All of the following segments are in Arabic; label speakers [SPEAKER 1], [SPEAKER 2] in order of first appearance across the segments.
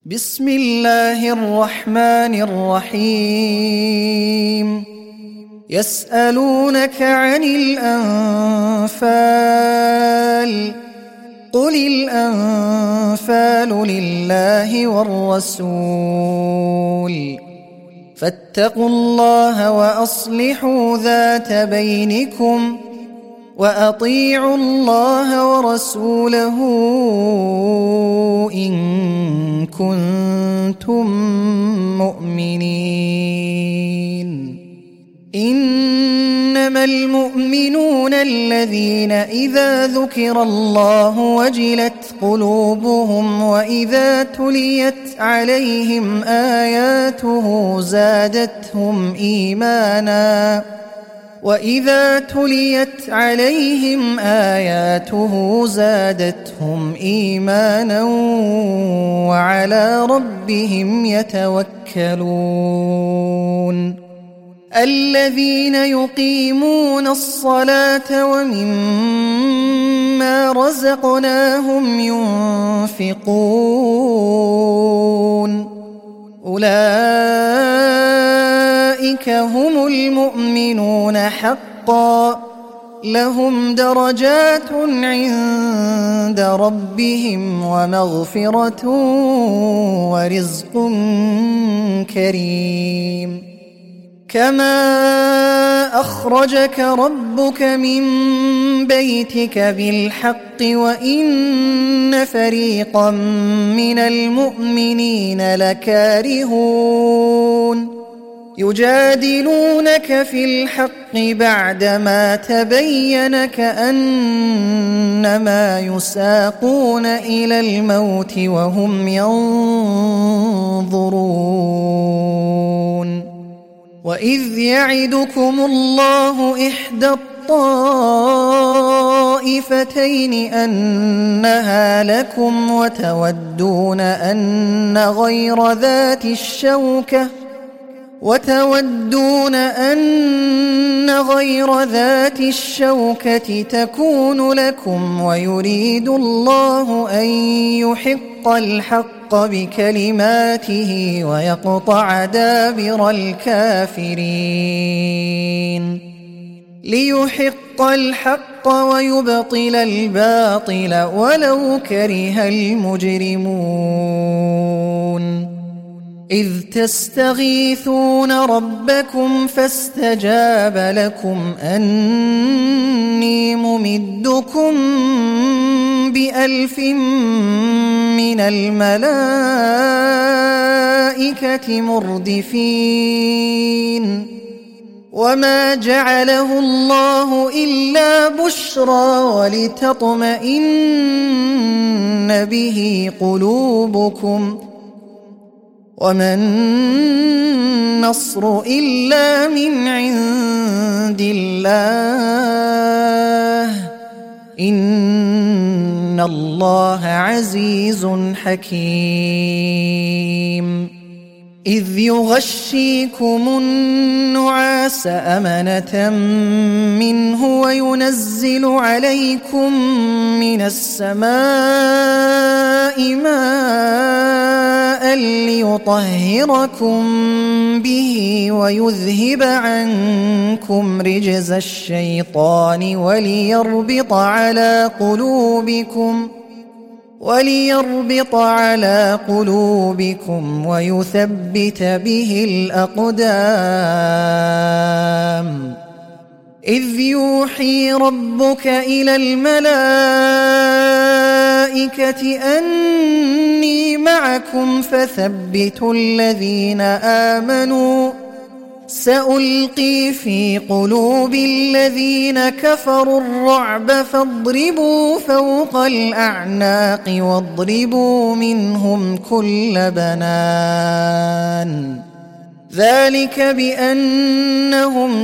[SPEAKER 1] بسم الله الرحمن الرحيم. يسألونك عن الأنفال قل الأنفال لله والرسول فاتقوا الله وأصلحوا ذات بينكم وأطيعوا الله ورسوله إن كنتم مؤمنين. إنما المؤمنون الذين إذا ذكر الله وجلت قلوبهم وإذا تليت عليهم آياته زادتهم إيمانا وعلى ربهم يتوكلون. الذين يقيمون الصلاة ومما رزقناهم ينفقون أولئك هم المؤمنون حقا لهم درجات عند ربهم ومغفرة ورزق كريم. كما أخرجك ربك من بيتك بالحق وإن فريقا من المؤمنين لكارهون يجادلونك في الحق بعدما تبين كأنما يساقون إلى الموت وهم ينظرون. وإذ يعدكم الله إحدى الطائفتين أنها لكم وتودون أن غير ذات الشوكة تكون لكم ويريد الله أن يحق الحق بكلماته ويقطع دابر الكافرين ليحق الحق ويبطل الباطل ولو كره المجرمون. إذ تستغيثون ربكم فاستجاب لكم أني ممدكم ب1000 من الملائكة مردفين. وما جعله الله إلا بشرى ولتطمئن به قلوبكم وما النصر إلا من عند الله إن الله عزيز حكيم. إذ يغشيكم النعاس أمنة منه وينزل عليكم من السماء ماء ليطهركم به ويذهب عنكم رجز الشيطان وليربط على قلوبكم ويثبت به الأقدام. إذ يوحي ربك إلى الملائكة أني معكم فثبتوا الذين آمنوا سألقي في قلوب الذين كفروا الرعب فاضربوا فوق الأعناق واضربوا منهم كل بنان. ذلك بأنهم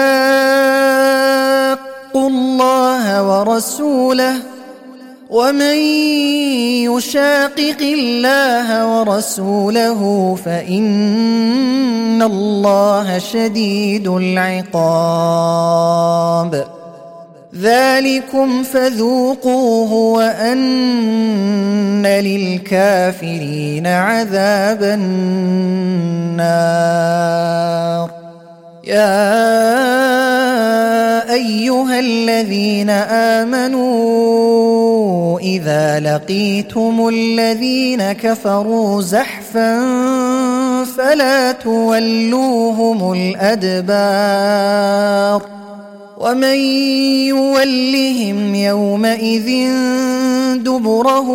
[SPEAKER 1] شاقوا الله ورسوله ومن يشاقق الله ورسوله فإن الله شديد العقاب. ذلكم فذوقوه وأن للكافرين عذاب النار. يا أيها الذين آمنوا إذا لقيتم الذين كفروا زحفا فلا تولوهم الأدبار ومن يولهم يومئذ دبره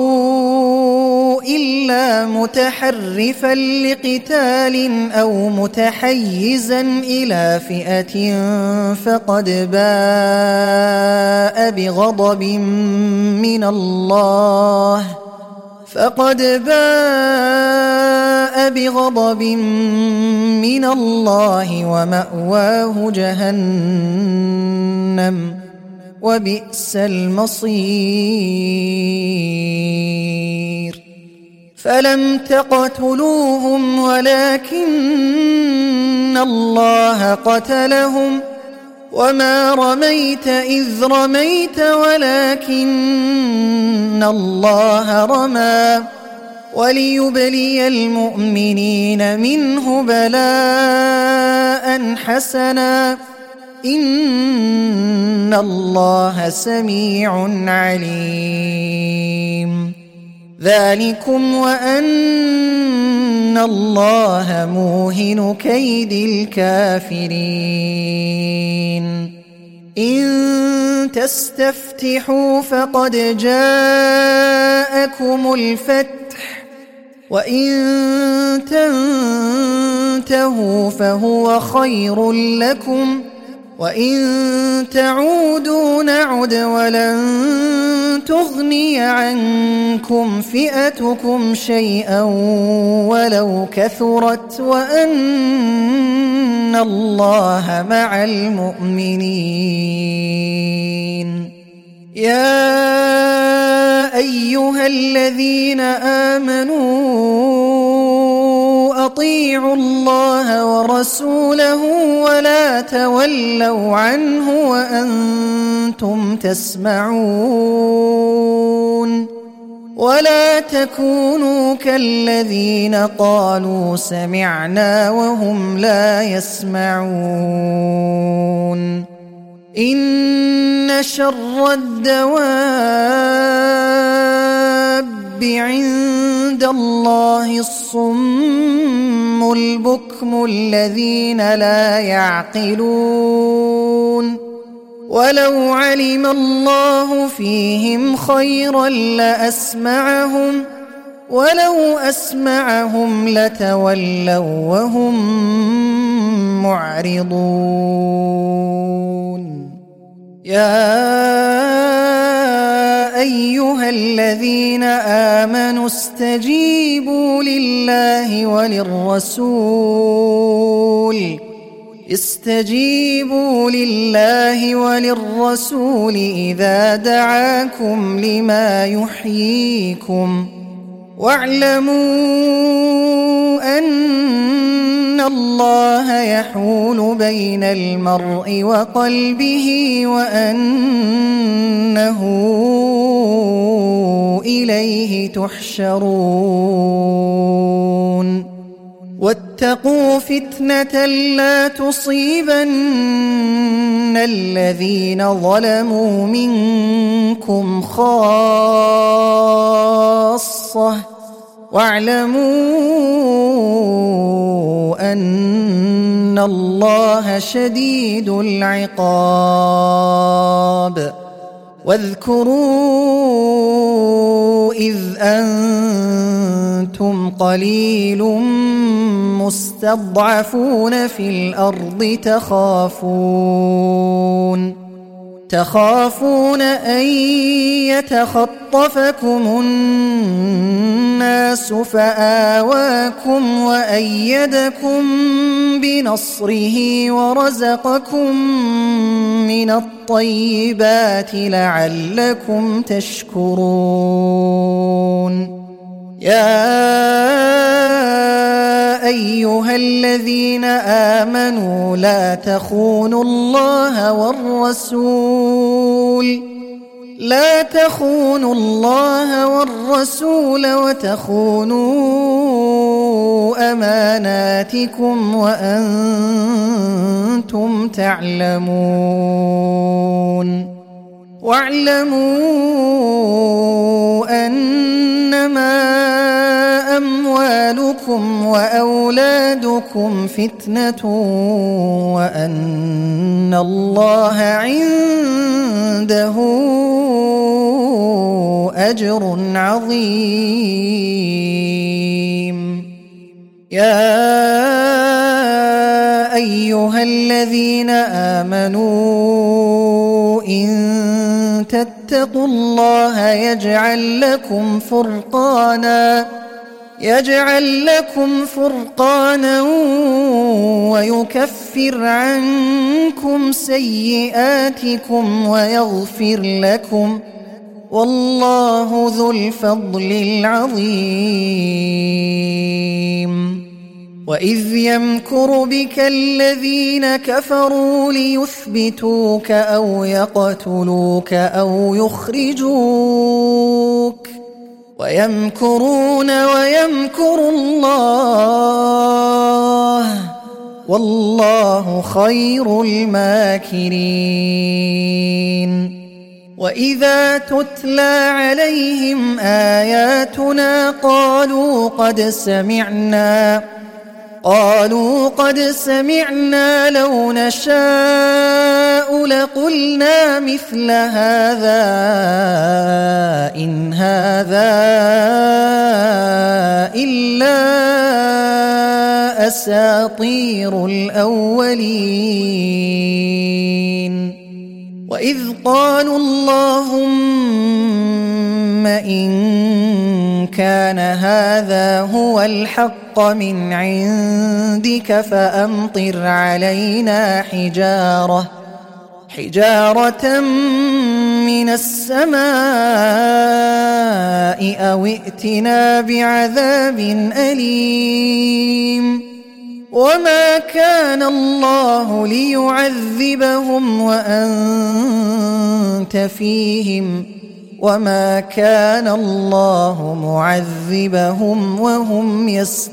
[SPEAKER 1] إلا متحرفا لقتال أو متحيزا إلى فئة فقد باء بغضب من الله ومأواه جهنم وبئس المصير. فلم تقتلوهم ولكن الله قتلهم وما رميت إذ رميت ولكن الله رمى وليبلي المؤمنين منه بلاء حسنا إن الله سميع عليم. ذلكم وأن الله موهن كيد الكافرين. إن تستفتحوا فقد جاءكم الفتح وإن تنتهوا فهو خير لكم وإن تعودوا نعد ولن تغني عنكم فئتكم شيئا ولو كثرت وأن الله مع المؤمنين. يا أيها الذين آمنوا أطيعوا الله ورسوله ولا تولوا عنه وأنتم تسمعون ولا تكونوا كالذين قالوا سمعنا وهم لا يسمعون. إن شر الدواب عند الله الصم البكم الذين لا يعقلون. ولو علم الله فيهم خيرا لأسمعهم ولو أسمعهم لتولوا وهم معرضون. يا أيها الذين آمنوا استجيبوا لله وللرسول إذا دعاكم لما يحييكم واعلموا أن الله يحول بين المرء وقلبه وأنه إليه تحشرون. واتقوا فتنة لا تصيبن الذين ظلموا منكم خاصة واعلموا أن الله شديد العقاب. واذكروا إذ أنتم قليل مستضعفون في الأرض تخافون أن يتخطفكم الناس فآواكم وأيدكم بنصره ورزقكم من الطيبات لعلكم تشكرون. يا أيها الذين آمنوا لا تخونوا الله والرسول لا تخونوا الله والرسول وتخونوا أماناتكم وأنتم تعلمون واعلموا أنما أموالكم وأولادكم فتنة وأن الله عنده أجر عظيم. يا أيها الذين آمنوا إن تتقوا الله يجعل لكم فرقانا ويكفر عنكم سيئاتكم ويغفر لكم والله ذو الفضل العظيم. وإذ يمكر بك الذين كفروا ليثبتوك أو يقتلوك أو يخرجوك ويمكرون ويمكر الله والله خير الماكرين. وإذا تتلى عليهم آياتنا قالوا قد سمعنا لو نشاء لقلنا مثل هذا إن هذا إلا أساطير الأولين. وإذ قالوا اللهم إن كان هذا هو الحق من عندك فأمطر علينا حجارة من السماء أو ائتنا بعذاب أليم. وما كان الله ليعذبهم وأنت فيهم وما كان الله معذبهم وهم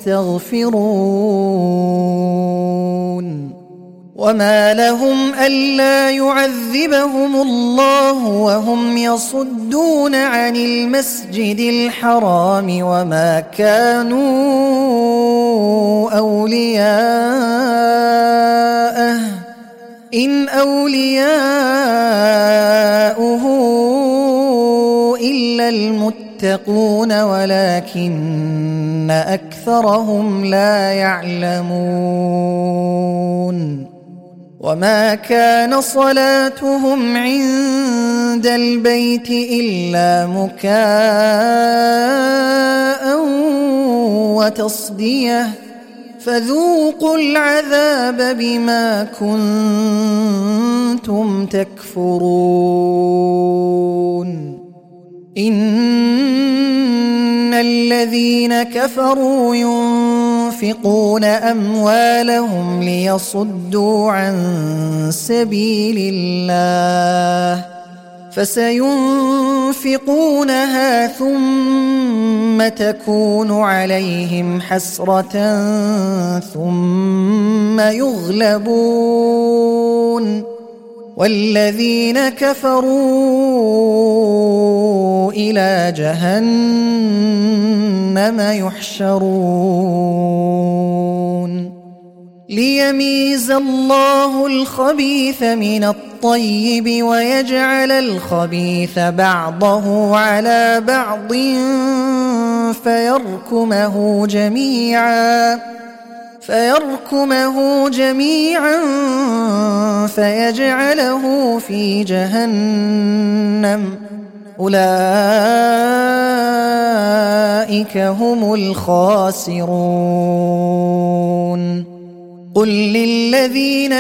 [SPEAKER 1] يستغفرون. وما لهم ألا يعذبهم الله وهم يصدون عن المسجد الحرام وما كانوا أولياءه إن أولياؤه إلا المتقون ولكن أكثرهم لا يعلمون. وما كان صلاتهم عند البيت إلا مكاء وتصدية فذوقوا العذاب بما كنتم تكفرون. إن الذين كفروا ينفقون أموالهم ليصدوا عن سبيل الله فسينفقونها ثم تكون عليهم حسرة ثم يغلبون والذين كفروا إلى جهنم يحشرون. ليميز الله الخبيث من الطيب ويجعل الخبيث بعضه على بعض فيركمه جميعا فيجعله في جهنم أولئك هم الخاسرون. قل للذين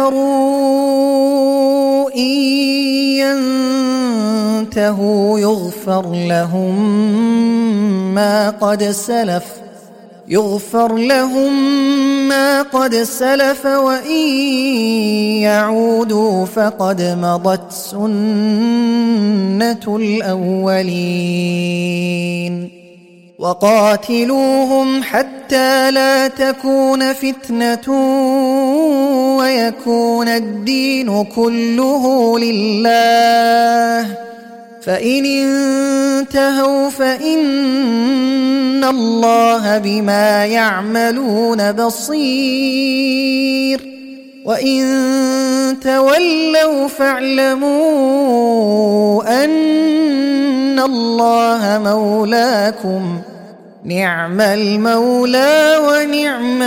[SPEAKER 1] كفروا إن ينتهوا يغفر يغفر لهم ما قد سلف وإن يعودوا فقد مضت سنة الأولين وقاتلوهم حتى لا تكون فتنة ويكون الدين كله لله فإن انتهوا فإن الله بما يعملون بصير وإن تولوا فاعلموا أن الله مولاكم نعم المولى ونعم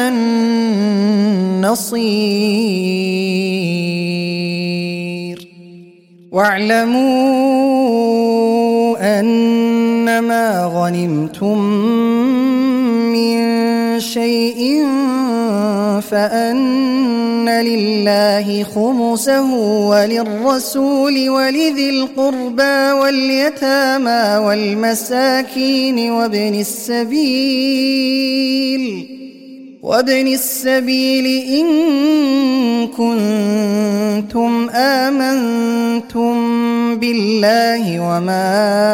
[SPEAKER 1] النصير واعلموا أنما غنمتم من شيء فأن لله خمسه وللرسول ولذي القربى واليتامى والمساكين وابن السبيل إن كنتم آمنتم بالله وما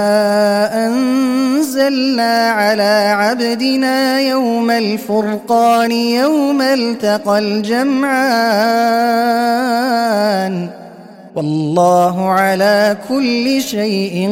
[SPEAKER 1] أنزلنا على عبدنا يوم الفرقان يوم التقى الجمعان والله على كل شيء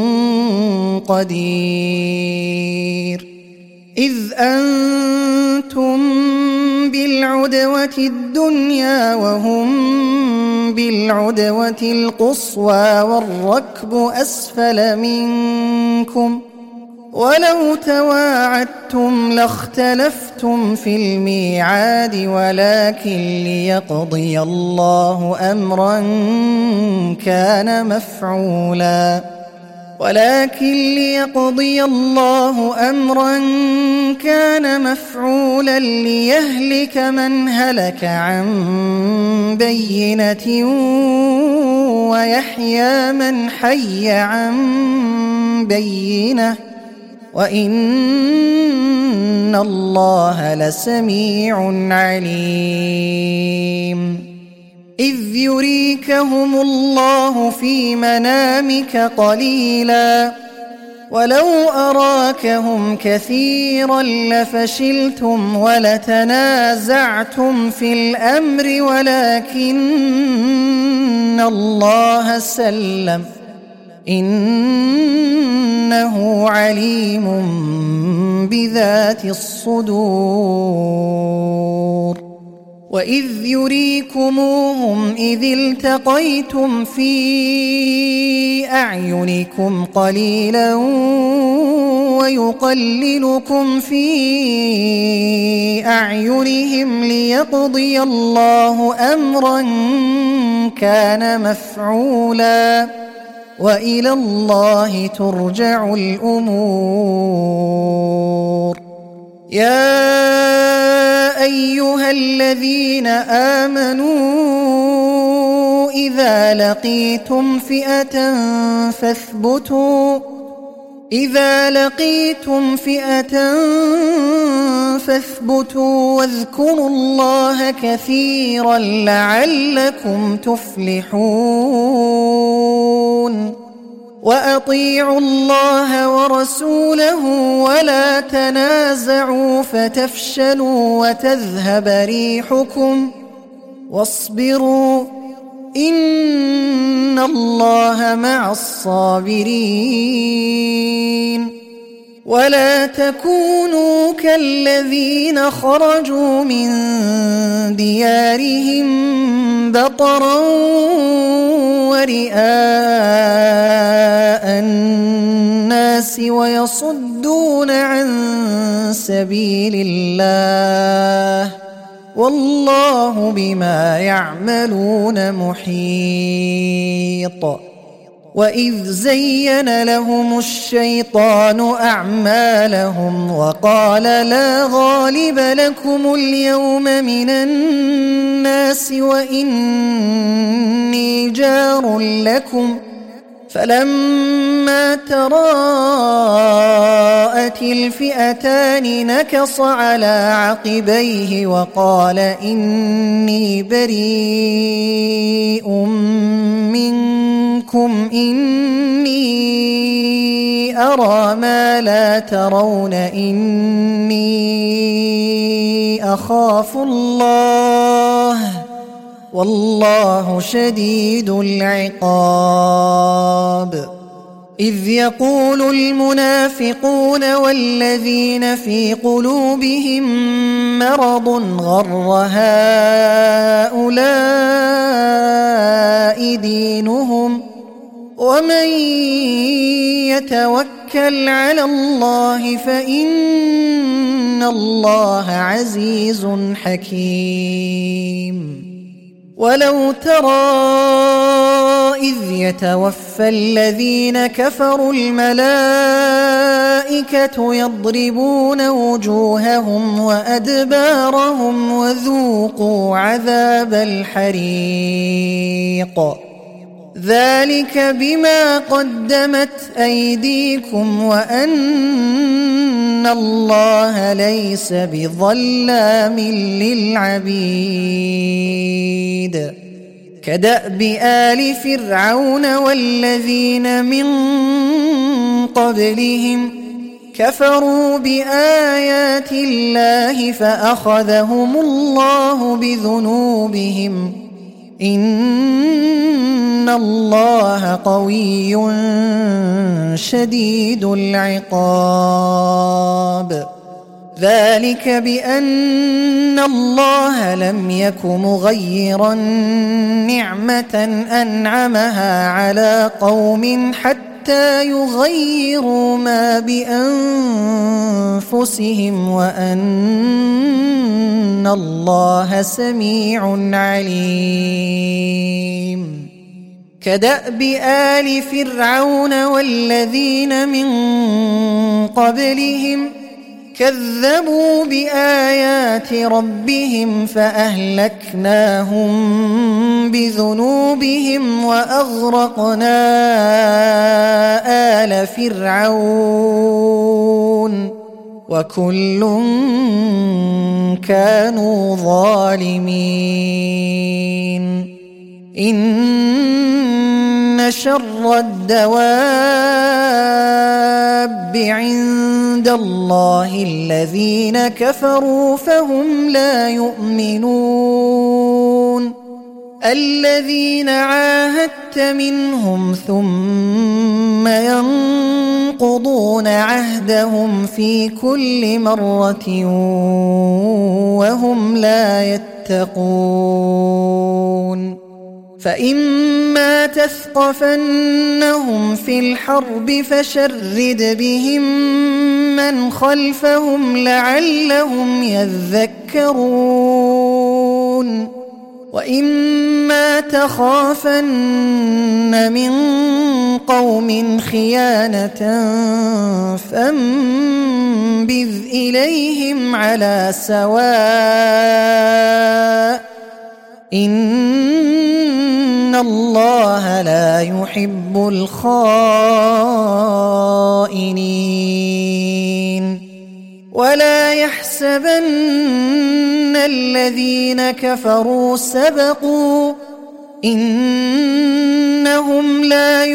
[SPEAKER 1] قدير إذ أنتم بالعدوة الدنيا وهم بالعدوة القصوى والركب أسفل منكم ولو تواعدتم لاختلفتم في الميعاد ولكن ليقضي الله أمرا كان مفعولا ليهلك من هلك عن بينة ويحيى من حي عن بينة وإن الله لسميع عليم إذ يريكهم الله في منامك قليلا ولو أراكهم كثيرا لفشلتم ولتنازعتم في الأمر ولكن الله سلم إنه عليم بذات الصدور وإذ يريكموهم إذ التقيتم في أعينكم قليلا ويقللكم في أعينهم ليقضي الله أمرا كان مفعولا وإلى الله ترجع الأمور يا أيها الذين آمنوا إذا لقيتم فئة فاثبتوا واذكروا الله كثيرا لعلكم تفلحون وأطيعوا الله ورسوله ولا تنازعوا فتفشلوا وتذهب ريحكم واصبروا إن الله مع الصابرين ولا تكونوا كالذين خرجوا من ديارهم بطرا ورئاء الناس ويصدون عن سبيل الله والله بما يعملون محيط وإذ زين لهم الشيطان أعمالهم وقال لا غالب لكم اليوم من الناس وإني جار لكم فلما تراءت الفئتان نكص على عقبيه وقال إني بريء منكم إني أرى ما لا ترون إني أخاف الله والله شديد العقاب. إذ يقول المنافقون والذين في قلوبهم مرض غر هؤلاء دينهم ومن يتوكل على الله فإن الله عزيز حكيم. ولو ترى إذ يتوفى الذين كفروا الملائكة يضربون وجوههم وأدبارهم وذوقوا عذاب الحريق ذلك بما قدمت أيديكم وأن الله ليس بظلام للعبيد. كدأب آل فرعون والذين من قبلهم كفروا بآيات الله فأخذهم الله بذنوبهم إن الله قوي شديد العقاب. ذلك بأن الله لم يك مغيرا نعمة أنعمها على قوم حتى يغيروا ما بأنفسهم وأن الله سميع عليم. كدأب آل فرعون والذين من قبلهم كذبوا بآيات ربهم فأهلكناهم بذنوبهم وأغرقنا آل فرعون وكل كانوا ظالمين. إن شر الدواب عند الله الذين كفروا فهم لا يؤمنون. الذين عاهدت منهم ثم ينقضون عهدهم في كل مرة وهم لا يتقون. فإما تثقفنهم في الحرب فشرد بهم من خلفهم لعلهم يذكرون. وإما تخافن من قوم خيانة فانبذ إليهم على سواء إن الله لا يحب الخائنين. ولا يحسبن الذين كفروا سبقوا إنهم لا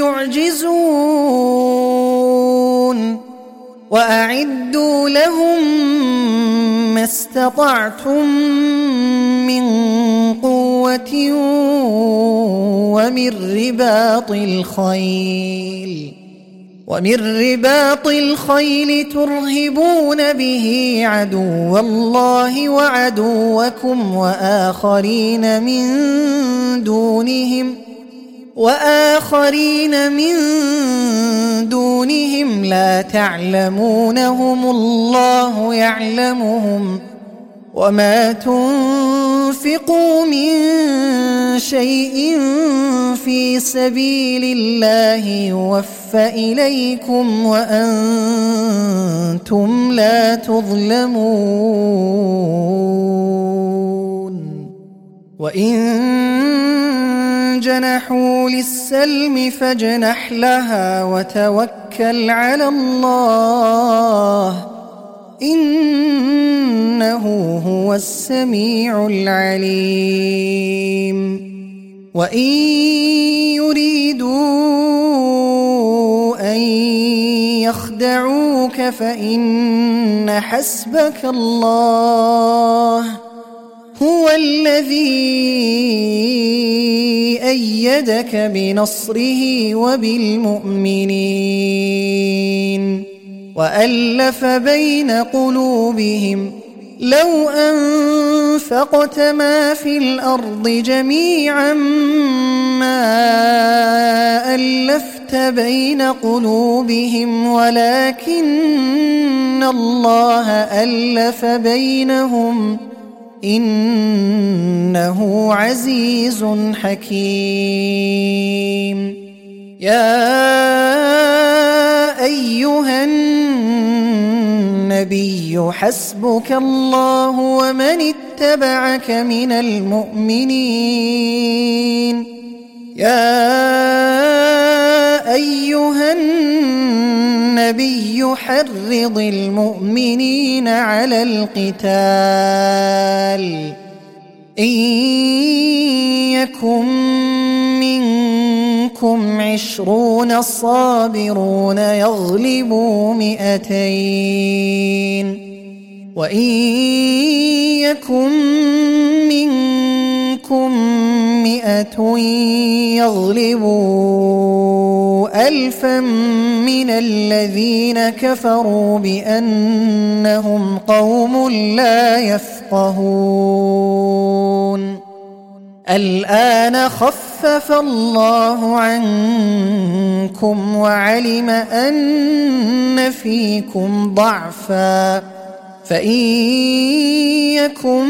[SPEAKER 1] يعجزون. وأعدوا لهم ما استطعتم من قوة ومن رباط الخيل ترهبون به عدو الله وعدوكم وآخرين من دونهم لا تعلمونهم الله يعلمهم. وما تنفقوا من شيء في سبيل الله يوفى إليكم وأنتم لا تظلمون. وإن جنحوا للسلم فاجنح لها وتوكل على الله إنه هو السميع العليم وإن يريدوا أن يخدعوك فإن حسبك الله هو الذي أيدك بنصره وبالمؤمنين وألف بين قلوبهم لو أنفقت ما في الأرض جميعا ما ألفت بين قلوبهم ولكن الله ألف بينهم إنه عزيز حكيم يا أيها النبي حسبك الله ومن اتبعك من المؤمنين يا أيها النبي حرض المؤمنين على القتال إن يكن منكم 20 صابرون يغلبوا 200 وإن يكن منكم 100 يغلبوا 1000 من الذين كفروا بأنهم قوم لا يفقهون الآن خفف الله عنكم وعلم أن فيكم ضعفا فإن يكن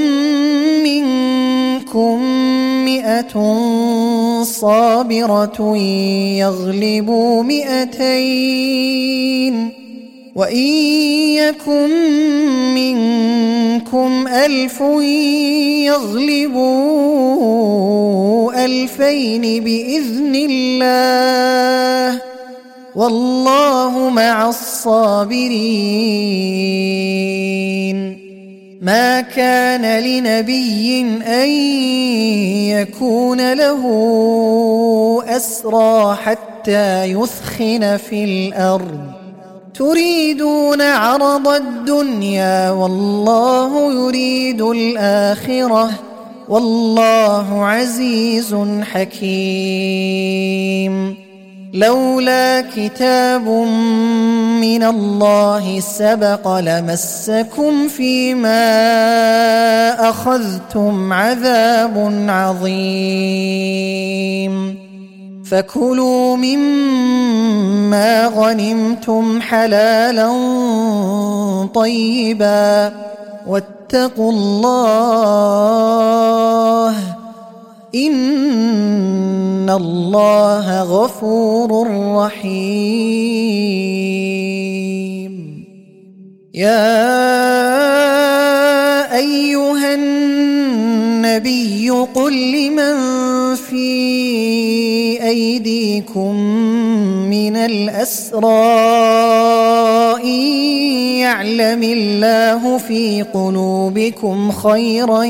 [SPEAKER 1] منكم 100 صابرة يغلبوا 200 وإن يكن منكم 1000 يغلبوا 2000 بإذن الله والله مع الصابرين ما كان لنبي أن يكون له أسرى حتى يثخن في الأرض تريدون عرض الدنيا والله يريد الآخرة والله عزيز حكيم لولا كتاب من الله سبق لمسكم فيما أخذتم عذاب عظيم فكلوا مما غنمتم حلالا طيبا واتقوا الله إن الله غفور رحيم يا أيها النبي قل لمن في أيديكم من الأسرى إن يعلم الله في قلوبكم خيرا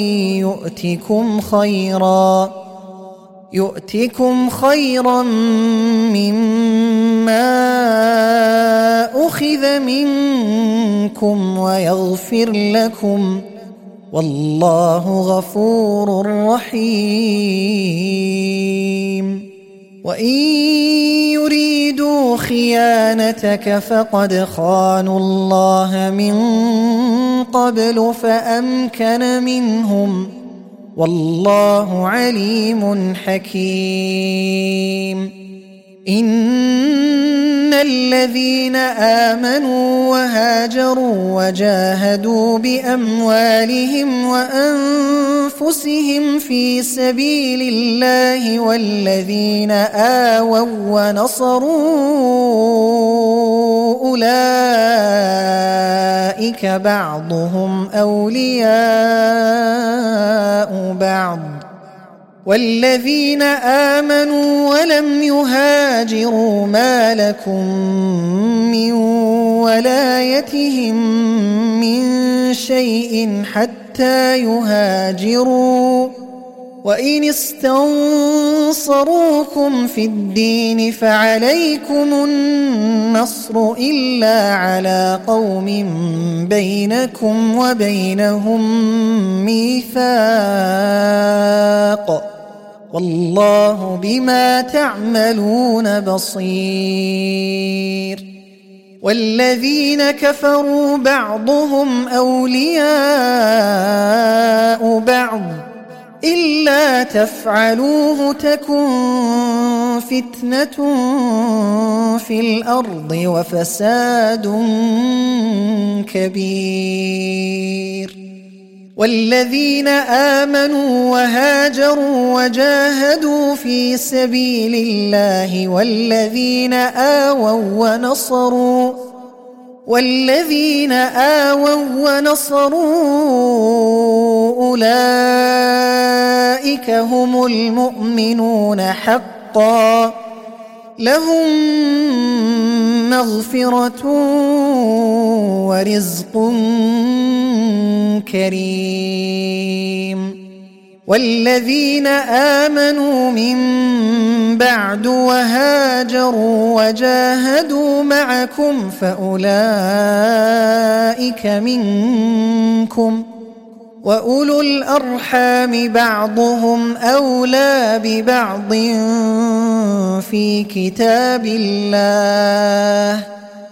[SPEAKER 1] يؤتكم خيرا مما أخذ منكم ويغفر لكم والله غفور رحيم وإن يريدوا خيانتك فقد خانوا الله من قبل فأمكن منهم والله عليم حكيم إن الذين آمنوا وهاجروا وجاهدوا بأموالهم وأنفسهم في سبيل الله والذين آووا ونصروا أولئك بعضهم أولياء بعض والذين آمنوا ولم يهاجروا ما لكم من ولايتهم من شيء حتى يهاجروا وإن استنصروكم في الدين فعليكم النصر إلا على قوم بينكم وبينهم ميثاق والله بما تعملون بصير والذين كفروا بعضهم أولياء بعض إلا تفعلوه تكن فتنة في الأرض وفساد كبير والذين آمنوا وهاجروا وجاهدوا في سبيل الله والذين آووا ونصروا أولئك هم المؤمنون حقا لهم مغفرة ورزق كريم والذين آمنوا من بعد وهاجروا وجاهدوا معكم فأولئك منكم وأولو الأرحام بعضهم أولى ببعض في كتاب الله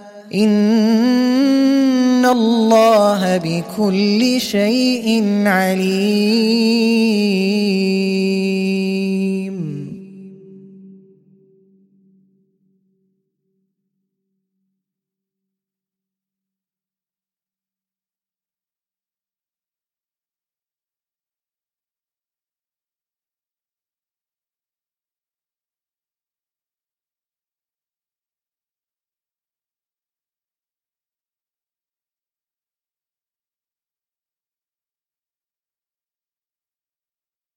[SPEAKER 1] إن الله بكل شيء عليم